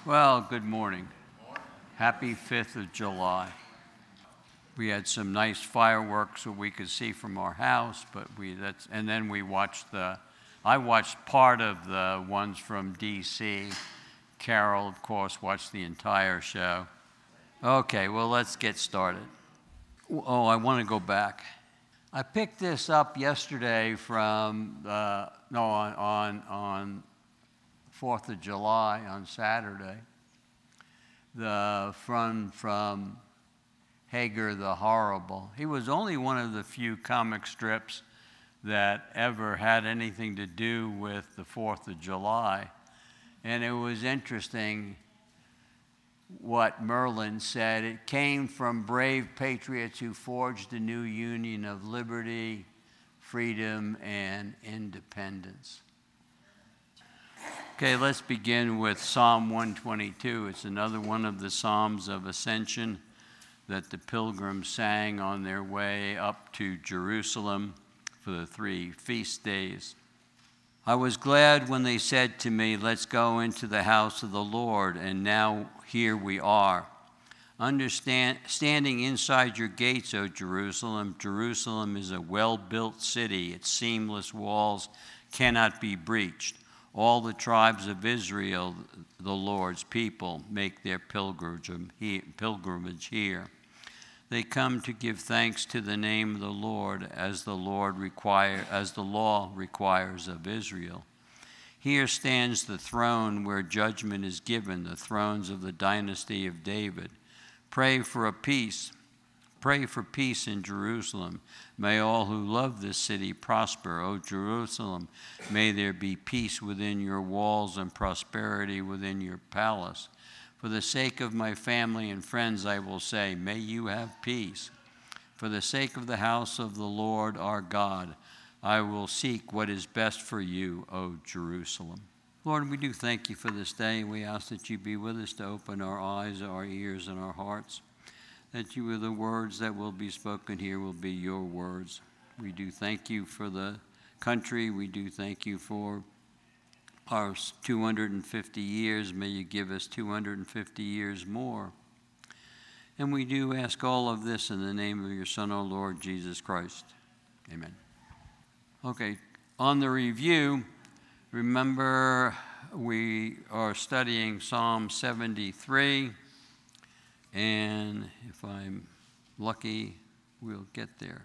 Well, good morning. Happy 5th of July. We had some nice fireworks that we could see from our house, and then I watched part of the ones from D.C. Carol, of course, watched the entire show. Okay, well, let's get started. Oh, I want to go back. I picked this up yesterday from, on 4th of July, on Saturday, from Hagar the Horrible. He was only one of the few comic strips that ever had anything to do with the 4th of July. And it was interesting what Merlin said. It came from brave patriots who forged a new union of liberty, freedom, and independence. Okay, let's begin with Psalm 122. It's another one of the Psalms of Ascension that the pilgrims sang on their way up to Jerusalem for the 3 feast days. I was glad when they said to me, "Let's go into the house of the Lord," and now here we are. Standing inside your gates, O Jerusalem, Jerusalem is a well-built city. Its seamless walls cannot be breached. All the tribes of Israel, the Lord's people, make their pilgrimage here. They come to give thanks to the name of the Lord as the law requires of Israel. Here stands the throne where judgment is given, the thrones of the dynasty of David. Pray for peace in Jerusalem. May all who love this city prosper. O Jerusalem, may there be peace within your walls and prosperity within your palace. For the sake of my family and friends, I will say, may you have peace. For the sake of the house of the Lord our God, I will seek what is best for you, O Jerusalem. Lord, we do thank you for this day. We ask that you be with us to open our eyes, our ears, and our hearts. That you, the words that will be spoken here, will be your words. We do thank you for the country. We do thank you for our 250 years. May you give us 250 years more. And we do ask all of this in the name of your Son, O Lord Jesus Christ. Amen. Okay, on the review, remember we are studying Psalm 73. And if I'm lucky, we'll get there.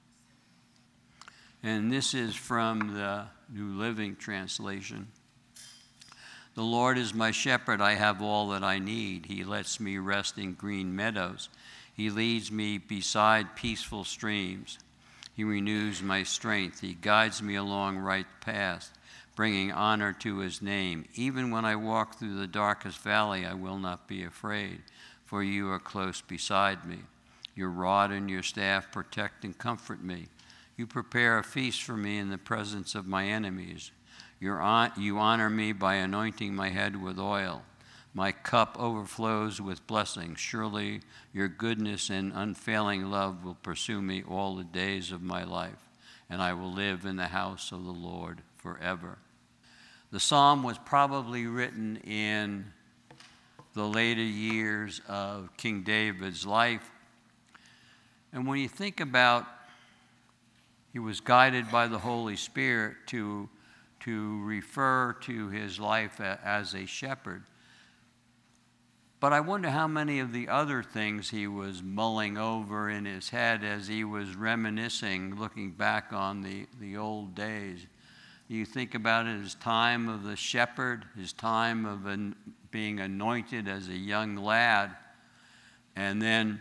And this is from the New Living Translation. The Lord is my shepherd, I have all that I need. He lets me rest in green meadows. He leads me beside peaceful streams. He renews my strength. He guides me along right paths, bringing honor to his name. Even when I walk through the darkest valley, I will not be afraid. For you are close beside me. Your rod and your staff protect and comfort me. You prepare a feast for me in the presence of my enemies. You honor me by anointing my head with oil. My cup overflows with blessings. Surely your goodness and unfailing love will pursue me all the days of my life, and I will live in the house of the Lord forever. The psalm was probably written in the later years of King David's life. And when you think about, he was guided by the Holy Spirit to refer to his life as a shepherd. But I wonder how many of the other things he was mulling over in his head as he was reminiscing, looking back on the old days. You think about it, his time of the shepherd, his time of being anointed as a young lad, and then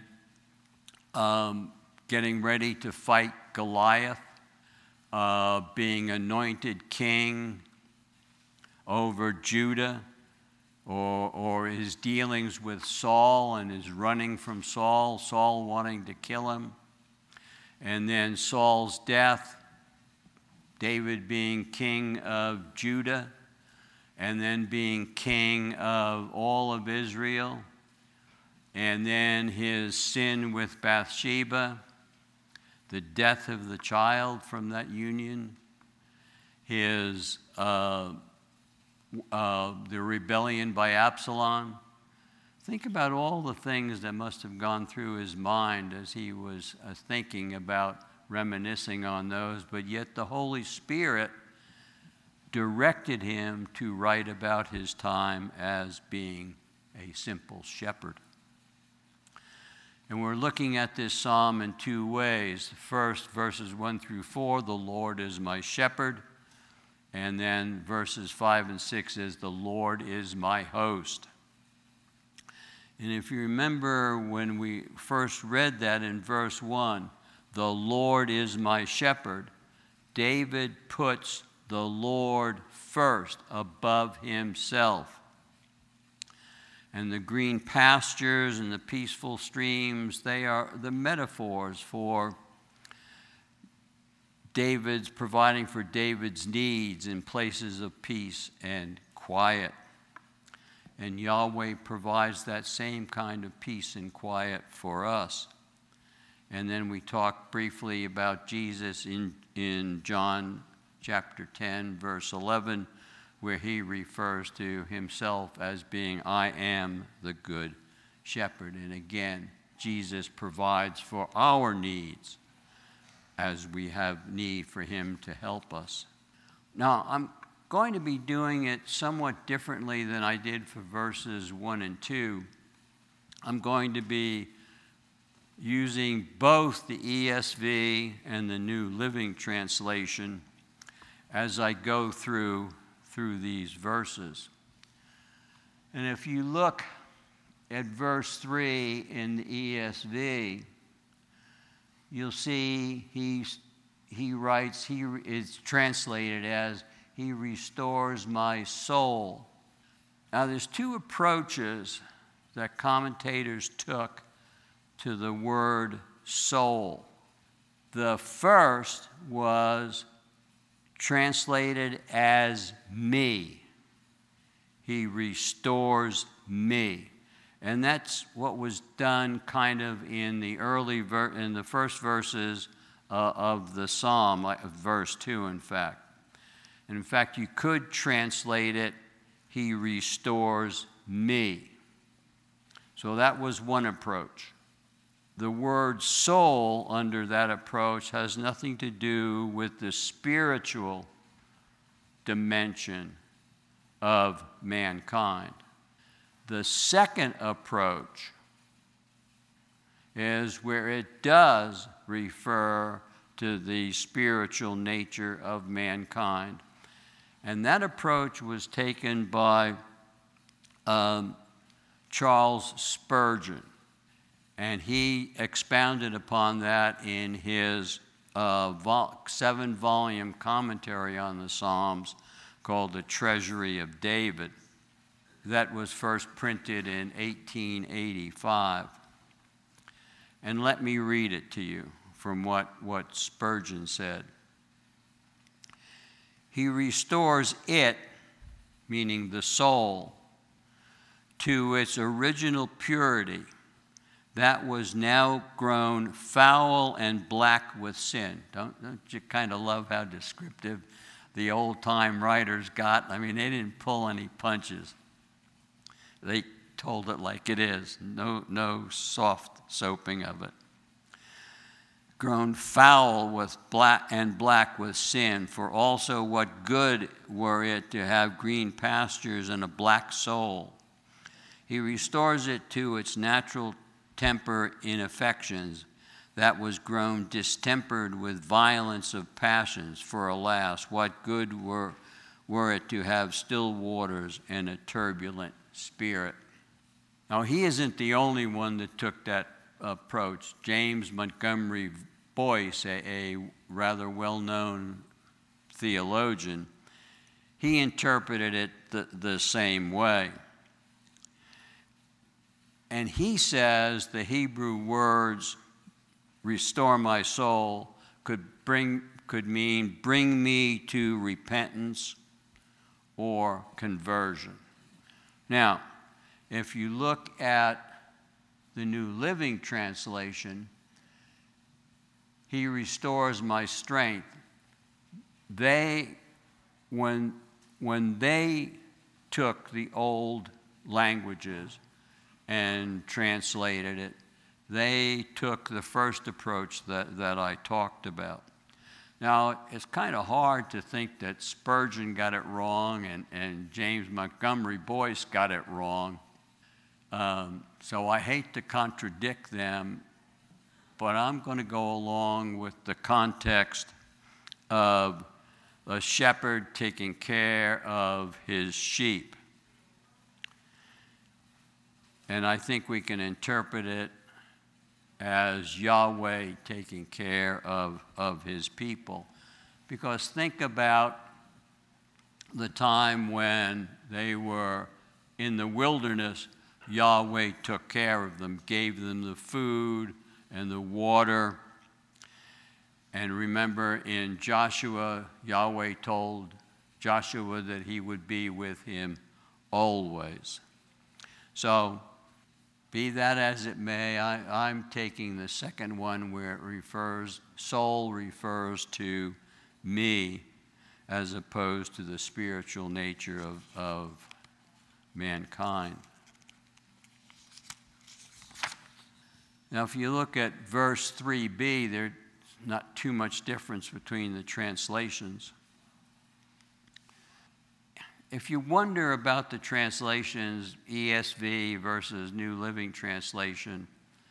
getting ready to fight Goliath, being anointed king over Judah, or his dealings with Saul and his running from Saul wanting to kill him, and then Saul's death, David being king of Judah, and then being king of all of Israel, and then his sin with Bathsheba, the death of the child from that union, his the rebellion by Absalom. Think about all the things that must have gone through his mind as he was thinking about reminiscing on those, but yet the Holy Spirit directed him to write about his time as being a simple shepherd. And we're looking at this psalm in two ways. First, verses 1 through 4, the Lord is my shepherd. And then verses 5 and 6 is, the Lord is my host. And if you remember when we first read that in verse 1, the Lord is my shepherd, David puts the Lord first above himself. And the green pastures and the peaceful streams, they are the metaphors for David's providing for David's needs in places of peace and quiet. And Yahweh provides that same kind of peace and quiet for us. And then we talked briefly about Jesus in John chapter 10, verse 11, where he refers to himself as being, I am the good shepherd. And again, Jesus provides for our needs as we have need for him to help us. Now, I'm going to be doing it somewhat differently than I did for verses 1 and 2. I'm going to be using both the ESV and the New Living Translation as I go through these verses. And if you look at verse 3 in the ESV, you'll see he writes, it's translated as, he restores my soul. Now there's two approaches that commentators took to the word soul. The first was translated as me. He restores me. And that's what was done kind of in the in the first verses of the psalm, like verse 2, in fact. And in fact, you could translate it, he restores me. So that was one approach. The word soul under that approach has nothing to do with the spiritual dimension of mankind. The second approach is where it does refer to the spiritual nature of mankind. And that approach was taken by Charles Spurgeon. And he expounded upon that in his 7-volume commentary on the Psalms called The Treasury of David. That was first printed in 1885. And let me read it to you from what Spurgeon said. He restores it, meaning the soul, to its original purity that was now grown foul and black with sin. Don't you kind of love how descriptive the old-time writers got? I mean, they didn't pull any punches. They told it like it is. No soft soaping of it. Grown foul with black with sin, for also what good were it to have green pastures and a black soul. He restores it to its natural temper in affections that was grown distempered with violence of passions, for alas, what good were it to have still waters and a turbulent spirit. Now, he isn't the only one that took that approach. James Montgomery Boyce, a rather well-known theologian, he interpreted it the same way. And he says the Hebrew words restore my soul could mean bring me to repentance or conversion. Now, if you look at the New Living Translation, he restores my strength. When they took the old languages and translated it. They took the first approach that I talked about. Now, it's kind of hard to think that Spurgeon got it wrong and James Montgomery Boyce got it wrong. So I hate to contradict them, but I'm going to go along with the context of a shepherd taking care of his sheep. And I think we can interpret it as Yahweh taking care of his people. Because think about the time when they were in the wilderness, Yahweh took care of them, gave them the food and the water. And remember in Joshua, Yahweh told Joshua that he would be with him always. So, be that as it may, I'm taking the second one where soul refers to me as opposed to the spiritual nature of mankind. Now, if you look at verse 3b, there's not too much difference between the translations. If you wonder about the translations, ESV versus New Living Translation,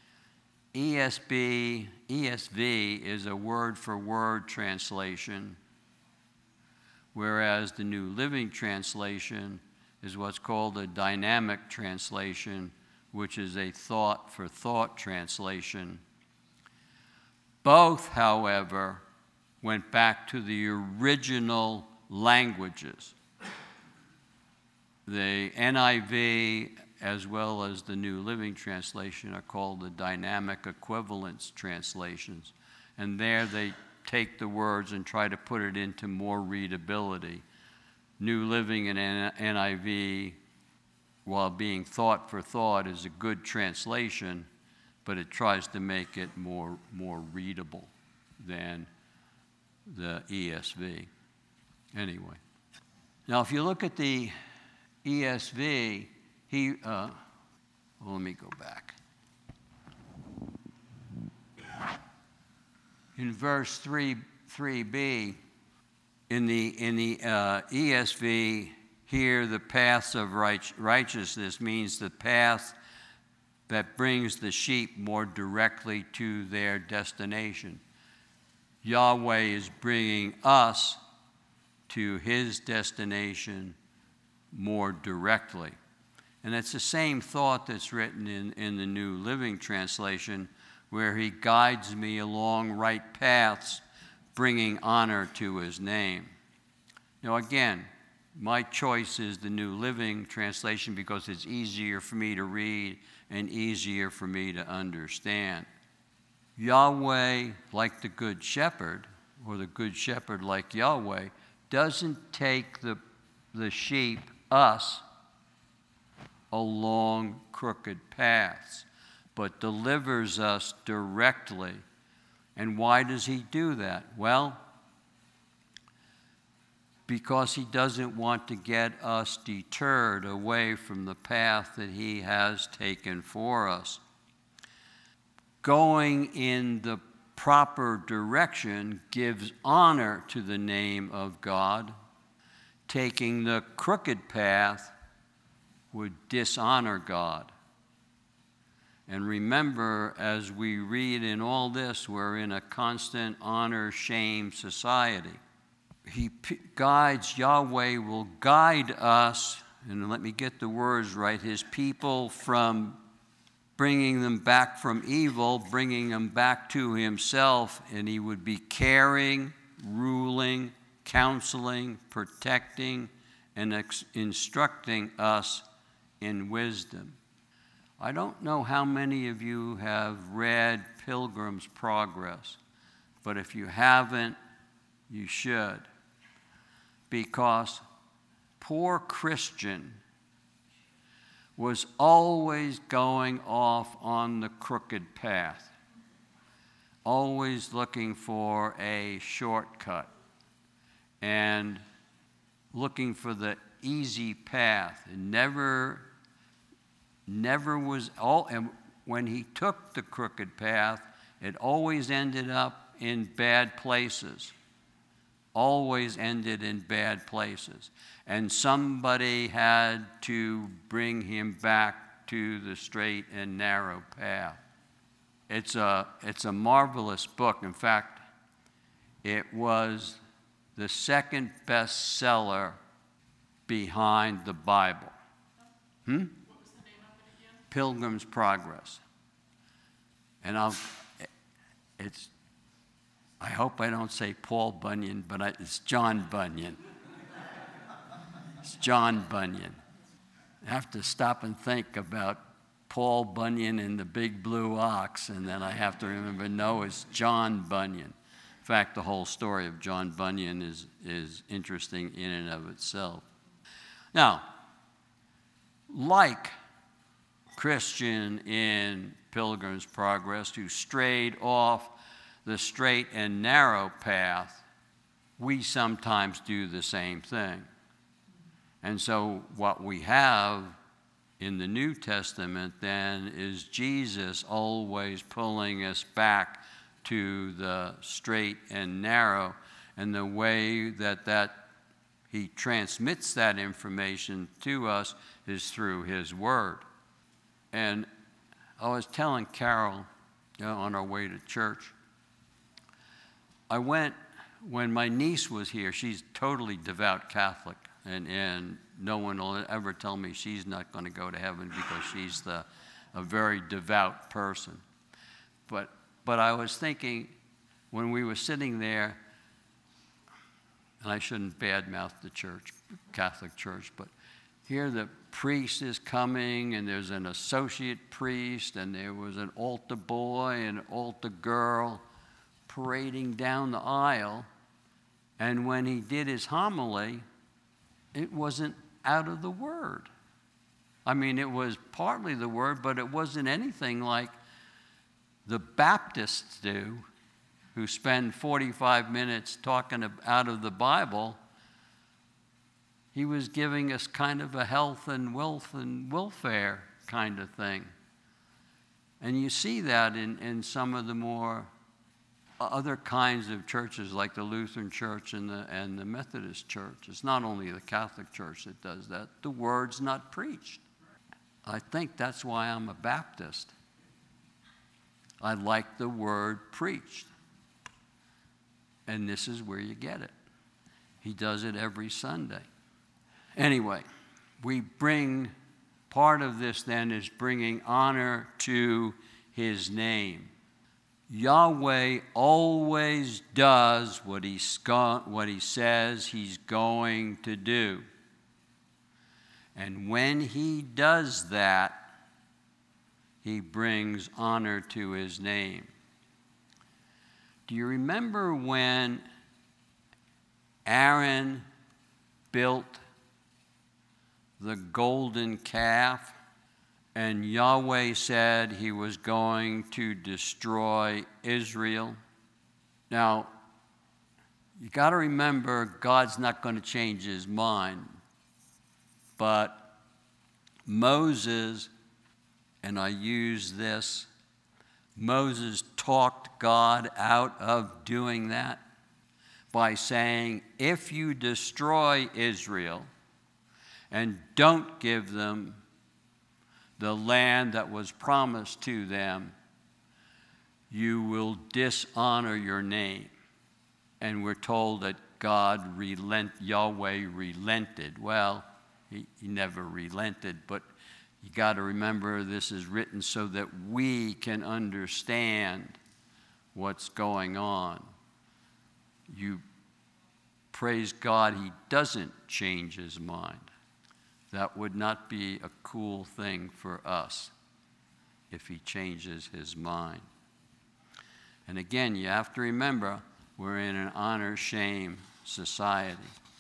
ESV is a word-for-word translation, whereas the New Living Translation is what's called a dynamic translation, which is a thought-for-thought translation. Both, however, went back to the original languages. The NIV, as well as the New Living Translation, are called the dynamic equivalence translations. And there they take the words and try to put it into more readability. New Living and NIV, while being thought for thought, is a good translation, but it tries to make it more readable than the ESV. Anyway. Now, if you look at the ESV, let me go back. In verse 3b, in the ESV, here the paths of righteousness means the path that brings the sheep more directly to their destination. Yahweh is bringing us to his destination more directly. And it's the same thought that's written in the New Living Translation, where he guides me along right paths, bringing honor to his name. Now again, my choice is the New Living Translation because it's easier for me to read and easier for me to understand. Yahweh, like the Good Shepherd, or the Good Shepherd like Yahweh, doesn't take the sheep, us, along crooked paths, but delivers us directly. And why does he do that? Well, because he doesn't want to get us deterred away from the path that he has taken for us. Going in the proper direction gives honor to the name of God. Taking the crooked path would dishonor God. And remember, as we read in all this, we're in a constant honor-shame society. Yahweh will guide us, and let me get the words right, his people from bringing them back from evil, bringing them back to himself, and he would be caring, ruling, counseling, protecting, and instructing us in wisdom. I don't know how many of you have read Pilgrim's Progress, but if you haven't, you should. Because poor Christian was always going off on the crooked path, always looking for a shortcut and looking for the easy path. It never was all. And when he took the crooked path, it always ended up in bad places. Always ended in bad places. And somebody had to bring him back to the straight and narrow path. It's a marvelous book. In fact, it was the second bestseller behind the Bible. What was the name of it again? Pilgrim's Progress. And I hope I don't say Paul Bunyan, but it's John Bunyan. It's John Bunyan. I have to stop and think about Paul Bunyan and the big blue ox, and then I have to remember, no, it's John Bunyan. In fact, the whole story of John Bunyan is interesting in and of itself. Now, like Christian in Pilgrim's Progress, who strayed off the straight and narrow path, we sometimes do the same thing. And so what we have in the New Testament then is Jesus always pulling us back to the straight and narrow, and the way that he transmits that information to us is through his word. And I was telling Carol, on our way to church, I went when my niece was here. She's totally devout Catholic, and no one will ever tell me she's not going to go to heaven because she's a very devout person. But I was thinking, when we were sitting there, and I shouldn't badmouth the church, Catholic Church, but here the priest is coming, and there's an associate priest, and there was an altar boy and an altar girl parading down the aisle. And when he did his homily, it wasn't out of the Word. I mean, it was partly the Word, but it wasn't anything like the Baptists do, who spend 45 minutes talking out of the Bible. He was giving us kind of a health and wealth and welfare kind of thing. And you see that in some of the more other kinds of churches, like the Lutheran Church and the Methodist Church. It's not only the Catholic Church that does that. The Word's not preached. I think that's why I'm a Baptist. I like the Word preached. And this is where you get it. He does it every Sunday. Anyway, part of this then is bringing honor to his name. Yahweh always does what he says he's going to do. And when he does that, he brings honor to his name. Do you remember when Aaron built the golden calf, and Yahweh said he was going to destroy Israel? Now, you got to remember, God's not going to change his mind. But Moses, and I use this, Moses talked God out of doing that by saying, if you destroy Israel and don't give them the land that was promised to them, you will dishonor your name. And we're told that Yahweh relented. Well, he never relented, but you got to remember, this is written so that we can understand what's going on. You praise God, he doesn't change his mind. That would not be a cool thing for us if he changes his mind. And again, you have to remember, we're in an honor-shame society.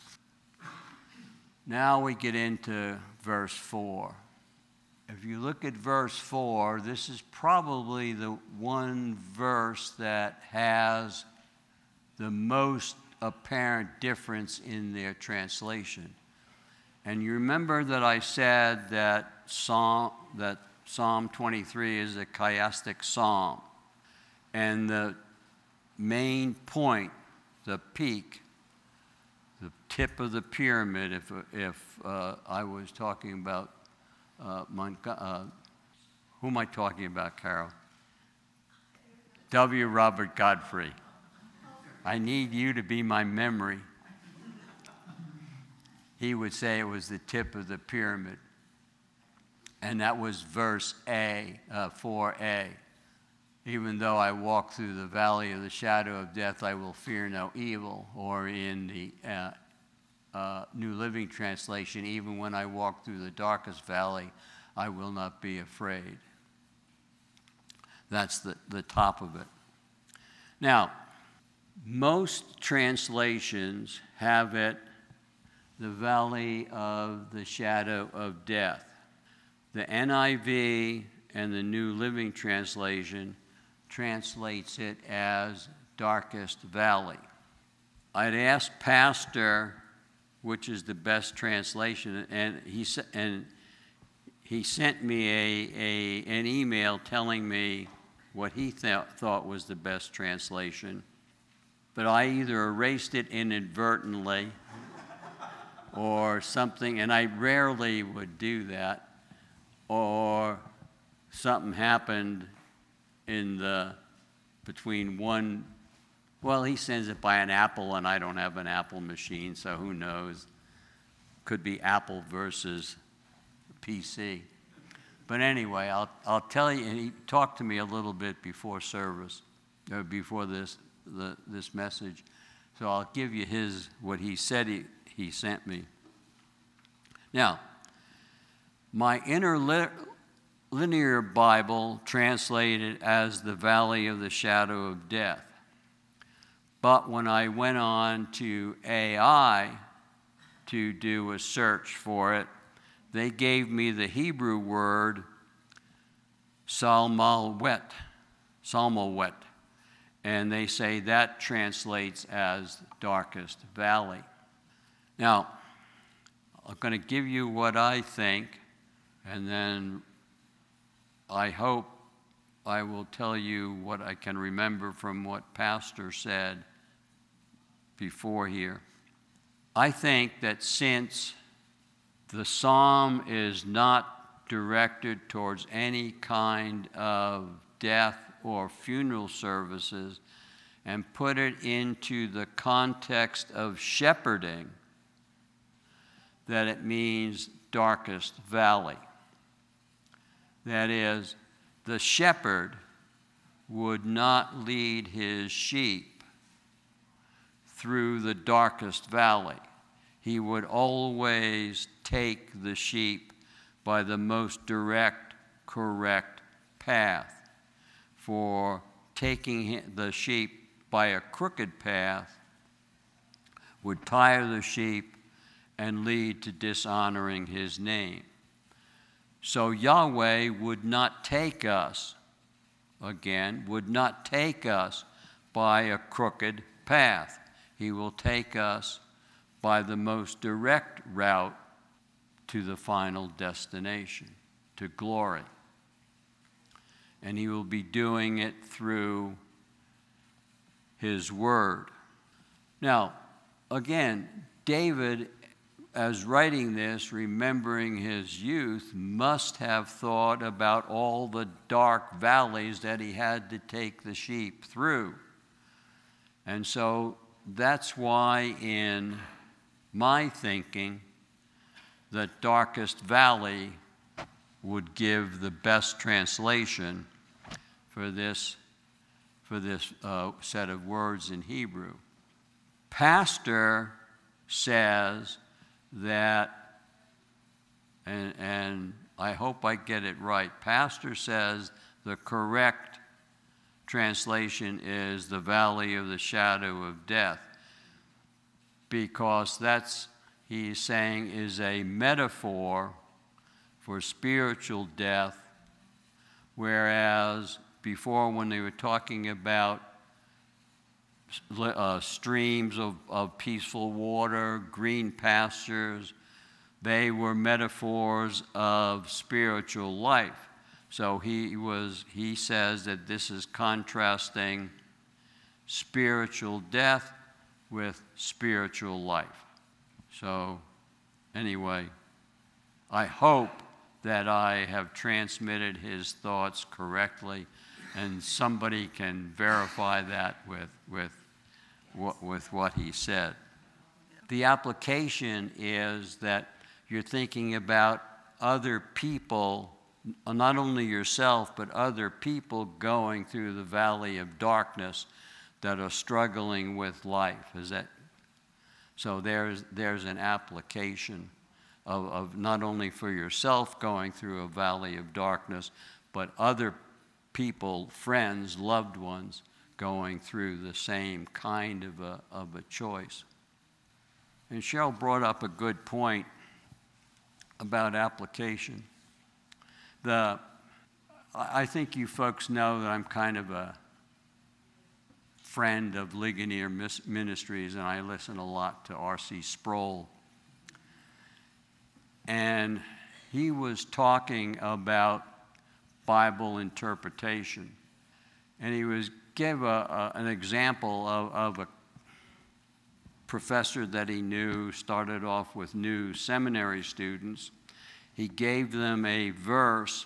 Now we get into verse 4. If you look at verse 4, this is probably the one verse that has the most apparent difference in their translation. And you remember that I said that Psalm 23 is a chiastic psalm. And the main point, the peak, the tip of the pyramid, if I was talking about, who am I talking about, Carol? W. Robert Godfrey. I need you to be my memory. He would say it was the tip of the pyramid. And that was verse 4a. Even though I walk through the valley of the shadow of death, I will fear no evil. Or in the New Living Translation, even when I walk through the darkest valley, I will not be afraid. That's the top of it. Now, most translations have it the valley of the shadow of death. The NIV and the New Living Translation translates it as darkest valley. I'd asked Pastor which is the best translation, and he sent me an email telling me what he thought was the best translation, but I either erased it inadvertently or something, and I rarely would do that, or something happened between one. Well, he sends it by an Apple, and I don't have an Apple machine, so who knows? Could be Apple versus PC. But anyway, I'll tell you, and he talked to me a little bit before service, or before this message, so I'll give you what he said he sent me. Now, my interlinear Bible translated as the valley of the shadow of death. But when I went on to AI to do a search for it, they gave me the Hebrew word salmawet, and they say that translates as darkest valley. Now, I'm going to give you what I think, and then I hope I will tell you what I can remember from what Pastor said before here. I think that since the psalm is not directed towards any kind of death or funeral services, and put it into the context of shepherding, that it means darkest valley. That is, the shepherd would not lead his sheep through the darkest valley. He would always take the sheep by the most direct, correct path. For taking the sheep by a crooked path would tire the sheep and lead to dishonoring his name. So Yahweh would not take us, would not take us by a crooked path. He will take us by the most direct route to the final destination, to glory. And he will be doing it through his word. Now, again, David, as writing this, remembering his youth, must have thought about all the dark valleys that he had to take the sheep through. And so that's why in my thinking, the darkest valley would give the best translation for this set of words in Hebrew. Pastor says that, and I hope I get it right, Pastor says the correct translation is the valley of the shadow of death, because that's, he's saying, is a metaphor for spiritual death, whereas before, when they were talking about streams of peaceful water, green pastures, They were metaphors of spiritual life. So he says that this is contrasting spiritual death with spiritual life. So anyway, I hope that I have transmitted his thoughts correctly, and somebody can verify that with what he said. The application is that you're thinking about other people, not only yourself, but other people going through the valley of darkness that are struggling with life. Is that so? There's an application of not only for yourself going through a valley of darkness, but other people, friends, loved ones, going through the same kind of a choice. And Cheryl brought up a good point about application. I think you folks know that I'm kind of a friend of Ligonier Ministries, and I listen a lot to R.C. Sproul. And he was talking about Bible interpretation. And he gave an example of a professor that he knew, started off with new seminary students. He gave them a verse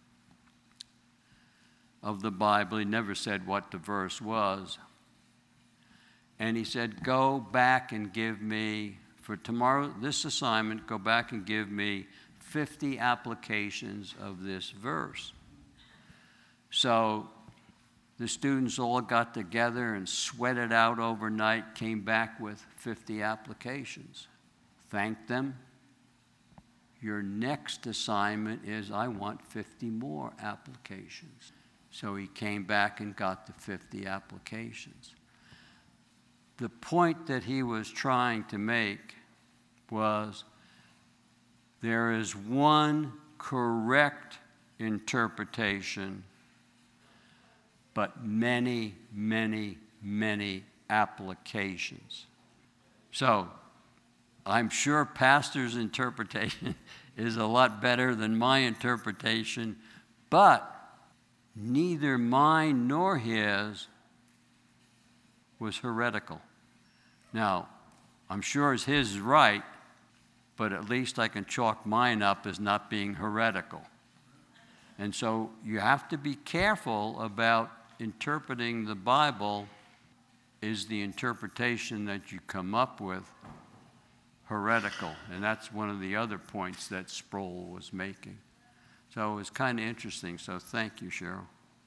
of the Bible. He never said what the verse was. And he said, go back and give me, for tomorrow, this assignment, go back and give me 50 applications of this verse. So the students all got together and sweated out overnight, came back with 50 applications. Thanked them. Your next assignment is, I want 50 more applications. So he came back and got the 50 applications. The point that he was trying to make was there is one correct interpretation, but many, many, many applications. So I'm sure pastor's interpretation is a lot better than my interpretation, but neither mine nor his was heretical. Now, I'm sure his is right, but at least I can chalk mine up as not being heretical. And so you have to be careful about interpreting the Bible. Is the interpretation that you come up with heretical? And that's one of the other points that Sproul was making. So it was kind of interesting. So thank you, Cheryl.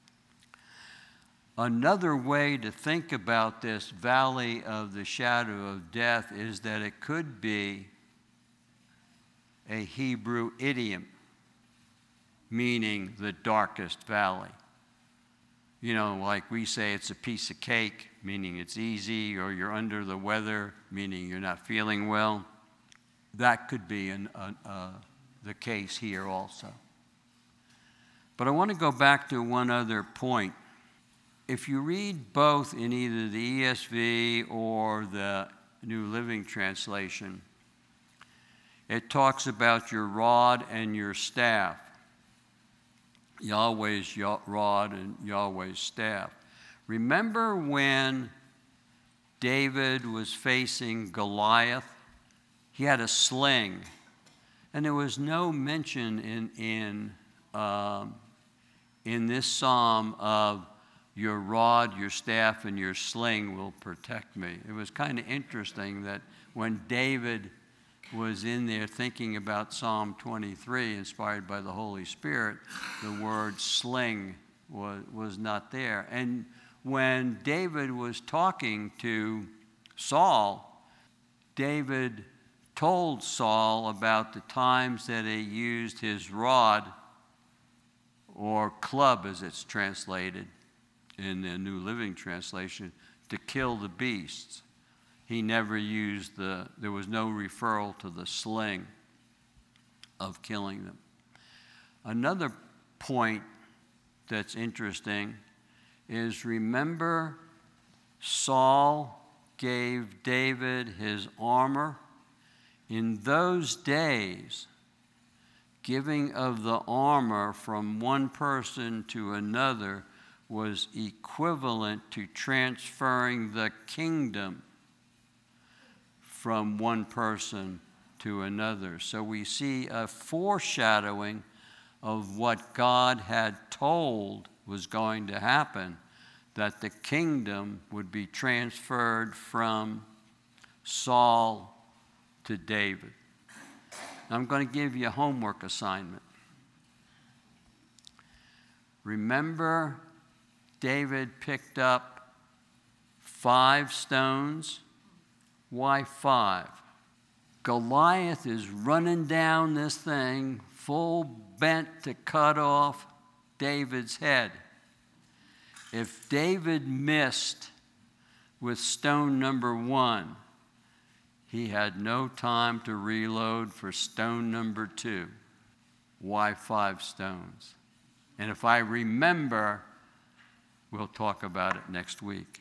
Another way to think about this valley of the shadow of death is that it could be a Hebrew idiom, meaning the darkest valley. You know, like we say it's a piece of cake, meaning it's easy, or you're under the weather, meaning you're not feeling well. That could be the case here also. But I want to go back to one other point. If you read both in either the ESV or the New Living Translation, it talks about your rod and your staff. Yahweh's rod and Yahweh's staff. Remember when David was facing Goliath? He had a sling, and there was no mention in this psalm of your rod, your staff, and your sling will protect me. It was kind of interesting that when David was in there thinking about Psalm 23, inspired by the Holy Spirit, the word sling was not there. And when David was talking to Saul, David told Saul about the times that he used his rod, or club as it's translated in the New Living Translation, to kill the beasts. He never used there was no referral to the sling of killing them. Another point that's interesting is, remember, Saul gave David his armor, In those days, giving of the armor from one person to another was equivalent to transferring the kingdom from one person to another. So we see a foreshadowing of what God had told was going to happen, that the kingdom would be transferred from Saul to David. I'm going to give you a homework assignment. Remember, David picked up 5 stones. Why 5? Goliath is running down this thing, full bent to cut off David's head. If David missed with stone number 1, he had no time to reload for stone number 2. Why 5 stones? And if I remember, we'll talk about it next week.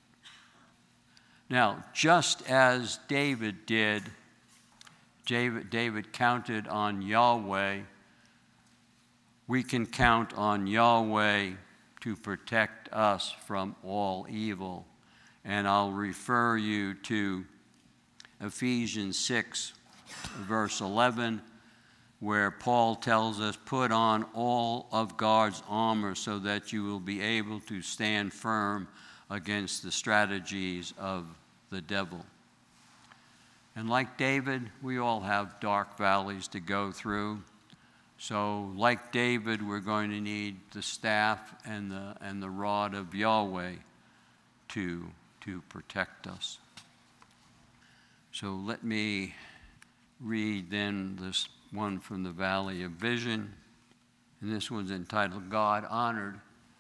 Now, just as David did, David counted on Yahweh. We can count on Yahweh to protect us from all evil. And I'll refer you to Ephesians 6, verse 11, where Paul tells us, put on all of God's armor so that you will be able to stand firm against the strategies of the devil. And like David, we all have dark valleys to go through. So like David, we're going to need the staff and the rod of Yahweh to protect us. So let me read then this one from the Valley of Vision. And this one's entitled, God Honored.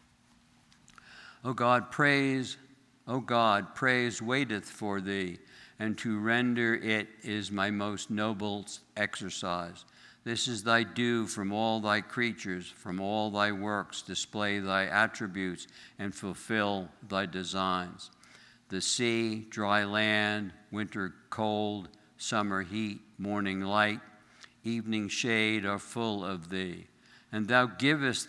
O God, praise waiteth for thee, and to render it is my most noble exercise. This is thy due from all thy creatures, from all thy works display thy attributes and fulfill thy designs. The sea, dry land, winter cold, summer heat, morning light, evening shade are full of thee. And thou givest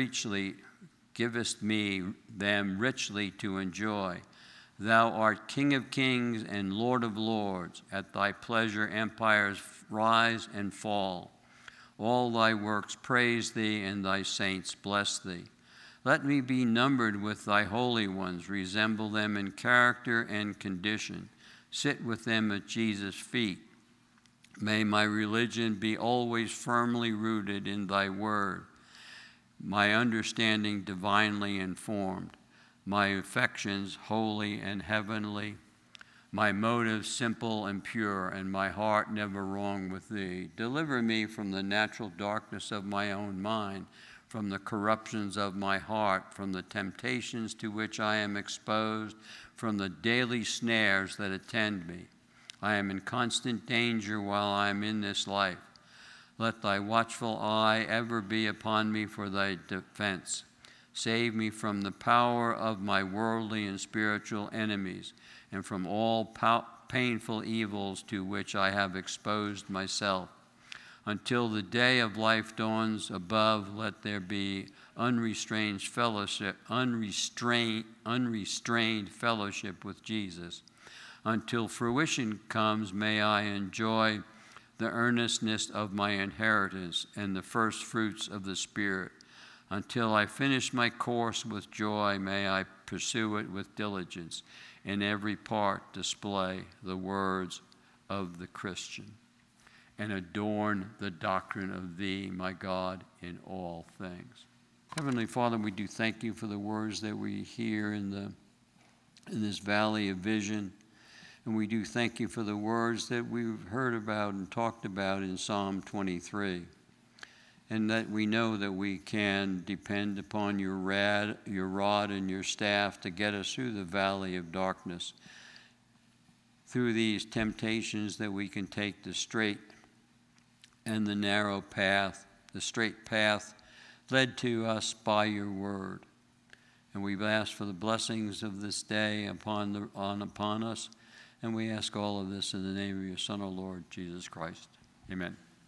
me them richly to enjoy. Thou art King of kings and Lord of lords. At thy pleasure empires rise and fall. All thy works praise thee, and thy saints bless thee. Let me be numbered with thy holy ones, resemble them in character and condition. Sit with them at Jesus' feet. May my religion be always firmly rooted in thy word, my understanding divinely informed, my affections holy and heavenly, my motives simple and pure, and my heart never wrong with thee. Deliver me from the natural darkness of my own mind, from the corruptions of my heart, from the temptations to which I am exposed, from the daily snares that attend me. I am in constant danger while I am in this life. Let thy watchful eye ever be upon me for thy defense. Save me from the power of my worldly and spiritual enemies, and from all painful evils to which I have exposed myself. Until the day of life dawns above, let there be unrestrained fellowship with Jesus. Until fruition comes, may I enjoy the earnestness of my inheritance and the first fruits of the Spirit. Until I finish my course with joy, may I pursue it with diligence, in every part display the words of the Christian, and adorn the doctrine of thee, my God, in all things. Heavenly Father, we do thank you for the words that we hear in this valley of vision. And we do thank you for the words that we've heard about and talked about in Psalm 23. And that we know that we can depend upon your rod and your staff to get us through the valley of darkness. Through these temptations, that we can take the straight and the narrow path, the straight path led to us by your word. And we've asked for the blessings of this day upon us, And we ask all of this in the name of your Son, O Lord, Jesus Christ. Amen.